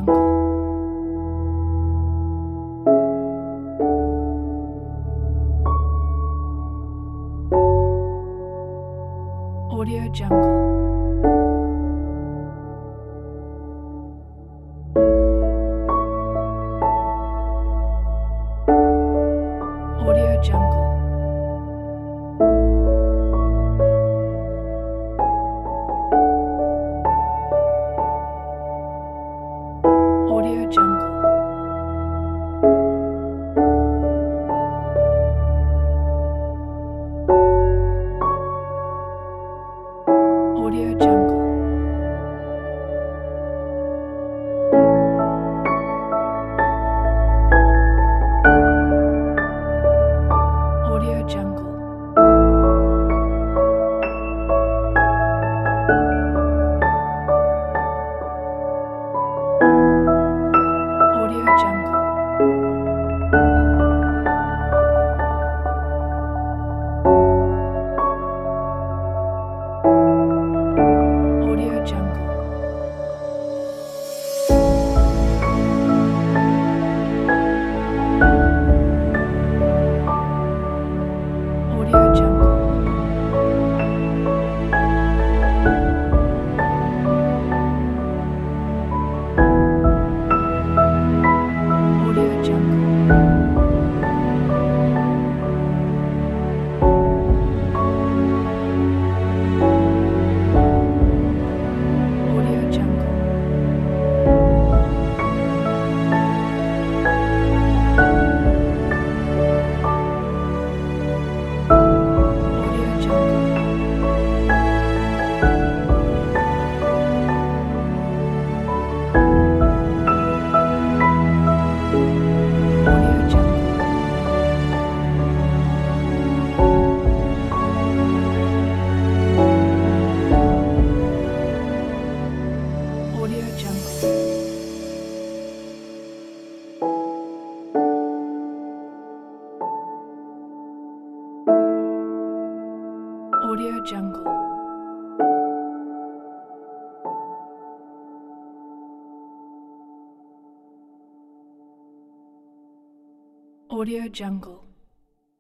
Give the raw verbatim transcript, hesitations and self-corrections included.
Jungle. Audio Jungle. Audio Jungle. Audio Jungle. Audio Jungle. Audio Jungle. Audio Jungle. Audio Jungle. Audio Jungle. Audio Jungle. Audio Jungle. Audio Jungle. Audio Jungle. Audio Jungle. Audio Jungle. Audio Jungle.